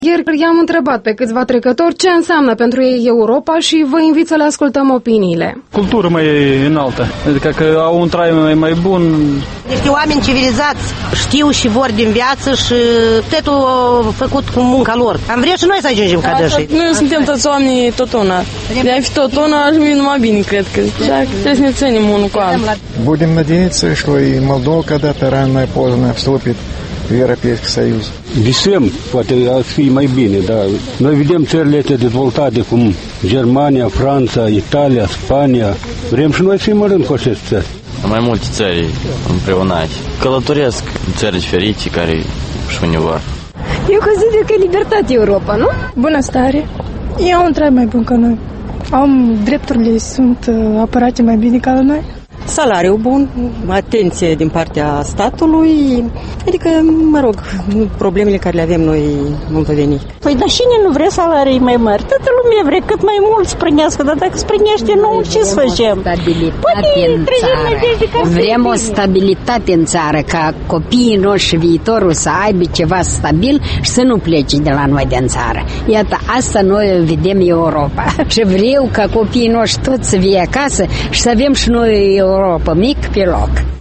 Ieri i-am întrebat pe câțiva trecători ce înseamnă pentru ei Europa și vă invit să le ascultăm opiniile. Cultură mai înaltă, adică că au un trai mai bun. Niște oameni civilizați, știu și vor din viață și totul făcut cu munca lor. Am vrea și noi să ajungem ca dășii. Noi suntem toți oamenii tot una. De-a fi tot una, aș fi numai bine, cred că. Așa trebuie să ne ținem unul cu altul. Будем надеяться, что и Молдова когда-то рано и поздно вступит в Европейский Союз. Visăm, poate ar fi mai bine, dar noi vedem țările dezvoltate cum Germania, Franța, Italia, Spania. Vrem și noi să fim în rând cu aceste țări. Mai multe țări împreună. Călătoresc în țări diferite care și unii vor. Eu consider că e libertate Europa, nu? Bunăstare. Ei au un trai mai bun ca noi. Drepturile sunt apărate mai bine ca la noi. Salariu bun, atenție din partea statului, adică, mă rog, problemele care le avem noi vom veni. Păi, dar cine nu vrea salarii mai mari? Toată lumea vrea cât mai mult să primească, dar dacă se primește nou, ce să facem? Vrem o stabilitate în țară, ca copiii noștri și viitorul să aibă ceva stabil și să nu plece de la noi din țară. Iată, asta noi vedem Europa. Și vreau ca copiii noștri toți să vie acasă și să avem și noi Europa mic pe loc.